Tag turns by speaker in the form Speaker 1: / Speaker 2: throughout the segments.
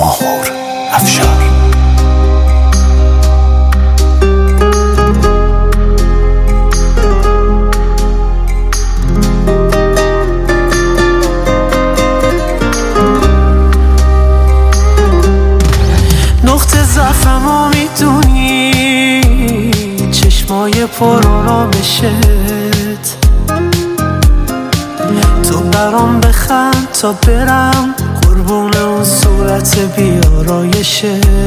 Speaker 1: ماهور افشار.
Speaker 2: نقطه ضعفمو میدونی، چشمای پر آرامشت، تو برام بخند تا برم قربون اون صورت بیارایشت،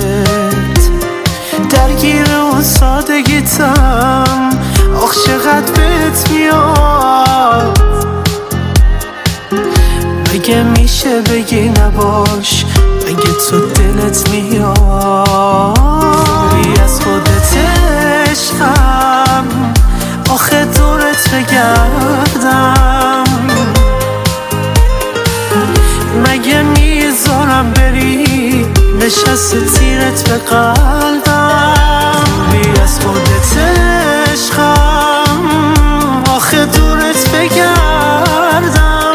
Speaker 2: درگیر اون سادگیتم، آخ چقدر بهت میاد. مگه میشه بگی نباش، مگه تو دلت میاد؟ از خودت عشقم، آخه دورت بگردم، مگه میذارم بری نشسته تیرت به قلبم؟ از خودت عشقم، آخه دورت بگردم،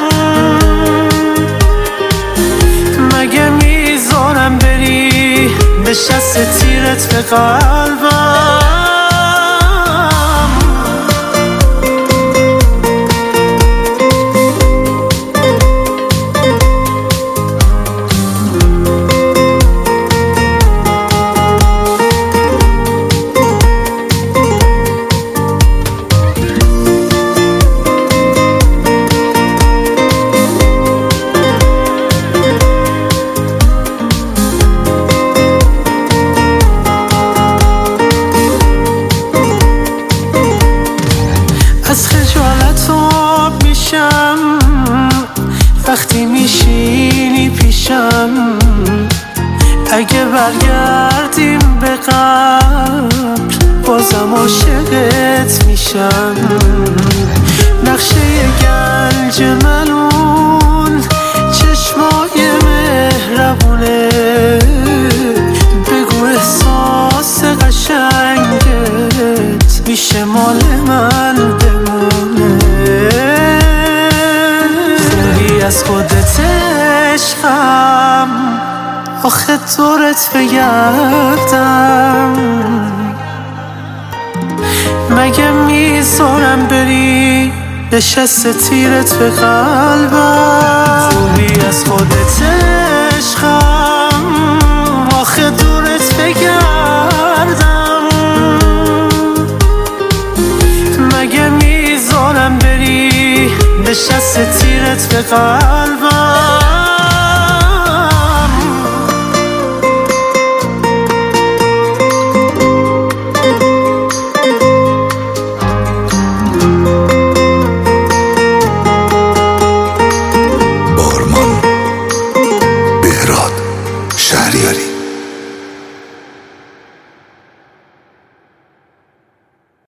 Speaker 2: مگه میذارم بری نشسته تیرت به قلبم؟ از خجالت آب میشم وقتی میشینی پیشم، اگه برگردیم به قبل بازم عاشقت میشم. نقشه گنج ملون چشمای مهربونه، بگو احساس قشنگت میشه مال من بمونه. خوبی از خودت عشقم، آخه دورت بگردم، مگه میذارم بری نشسته تیرت به قلبم؟ خوبی از خودت عشقم، آخه دورت بگردم، مگه میذارم بری نشسته تیرت به قلبم؟
Speaker 1: بارمان، بهراد شهریاری.